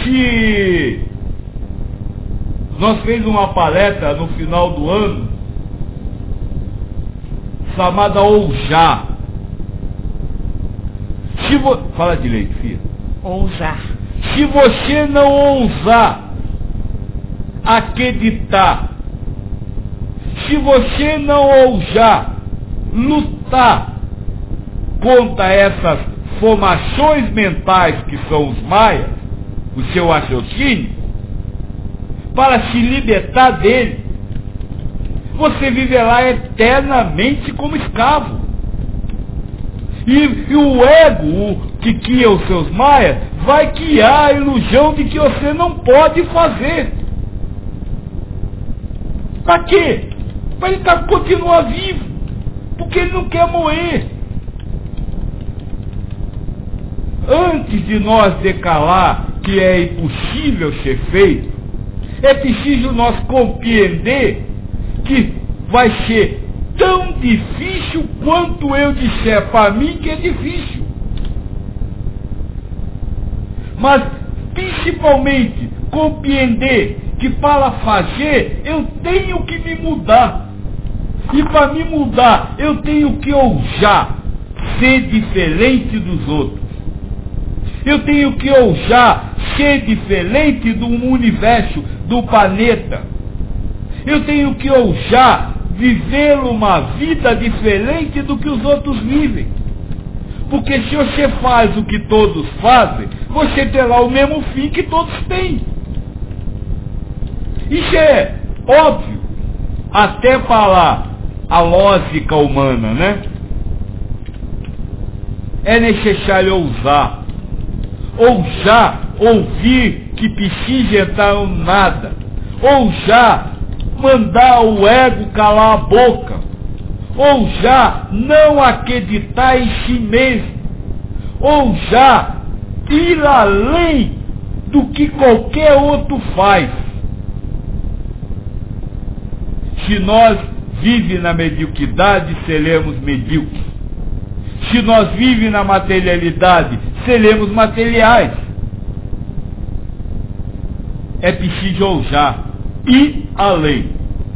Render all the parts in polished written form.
se nós fez uma palestra no final do ano chamada Ousar. Fala direito, filho. Ousar. Se você não ousar acreditar, se você não ousar lutar contra essas formações mentais que são os maias, o seu raciocínio, para se libertar dele, você viverá eternamente como escravo. E o ego, que cria os seus maias, vai criar a ilusão de que você não pode fazer. Para quê? Para ele continuar vivo, porque ele não quer morrer. Antes de nós decalar que é impossível ser feito, é preciso nós compreender que vai ser tão difícil quanto eu disser para mim que é difícil. Mas, principalmente, compreender que para fazer eu tenho que me mudar. E para me mudar eu tenho que ousar ser diferente dos outros. Eu tenho que ousar ser diferente do universo, do planeta. Eu tenho que ousar viver uma vida diferente do que os outros vivem. Porque se você faz o que todos fazem, você terá o mesmo fim que todos têm. Isso é óbvio, até para a lógica humana, né? É necessário ousar. Ousar ouvir que precisa entrar no nada. Ousar mandar o ego calar a boca. Ousar não acreditar em si mesmo. Ousar ir além do que qualquer outro faz. Se nós vivemos na mediocridade, seremos medíocres. Se nós vivemos na materialidade, seremos materiais. É preciso ousar ir além.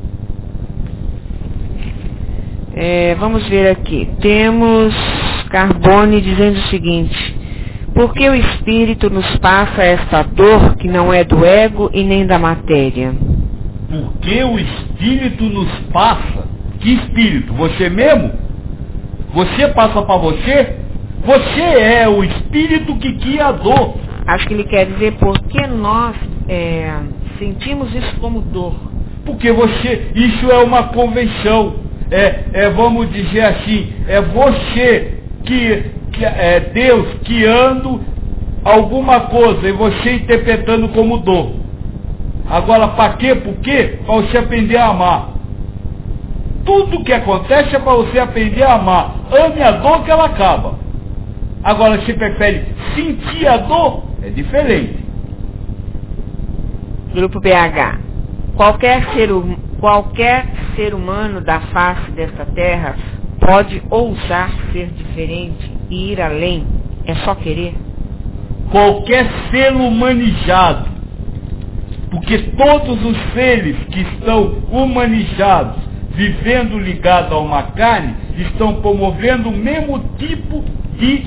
Vamos ver aqui. Temos Carbone dizendo o seguinte: por que o espírito nos passa esta dor que não é do ego e nem da matéria? Porque o espírito nos passa? Que espírito? Você mesmo? Você passa para você? Você é o espírito que cria a dor. Acho que ele quer dizer por que nós sentimos isso como dor. Porque isso é uma convenção. Vamos dizer assim, é você que é Deus criando alguma coisa e você interpretando como dor. Agora, para quê? Por quê? Para você aprender a amar. Tudo que acontece é para você aprender a amar. Ame a dor que ela acaba. Agora, você prefere sentir a dor? É diferente. Grupo BH. Qualquer ser humano da face desta terra pode ousar ser diferente e ir além. É só querer. Qualquer ser humanizado. Porque todos os seres que estão humanizados, vivendo ligado a uma carne, estão promovendo o mesmo tipo de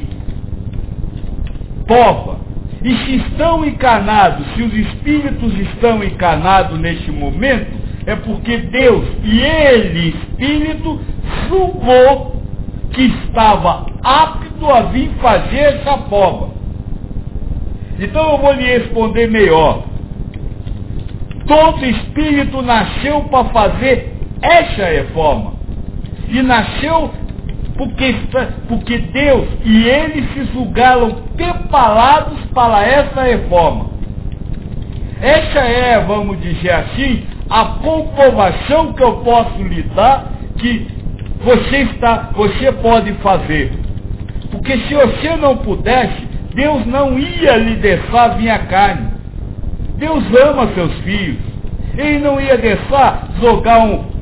prova. E se estão encarnados, se os espíritos estão encarnados neste momento, é porque Deus e Ele, Espírito, julgou que estava apto a vir fazer essa prova. Então eu vou lhe responder melhor. Todo espírito nasceu para fazer essa reforma. E nasceu porque Deus e Ele se julgaram preparados para essa reforma. Essa é, vamos dizer assim, a comprovação que eu posso lhe dar que você pode fazer. Porque se você não pudesse, Deus não ia lhe deixar vir a carne. Deus ama seus filhos. Ele não ia deixar jogar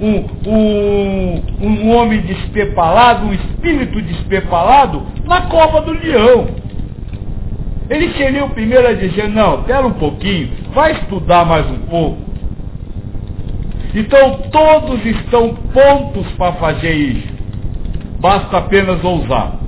um homem despreparado, um espírito despreparado, na cova do leão. Eles queriam primeiro a dizer, não, espera um pouquinho, vai estudar mais um pouco. Então todos estão prontos para fazer isso. Basta apenas ousar.